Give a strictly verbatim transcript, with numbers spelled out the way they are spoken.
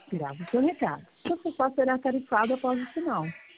Grave o seu recado. Seu sofá será tarifado após o sinal.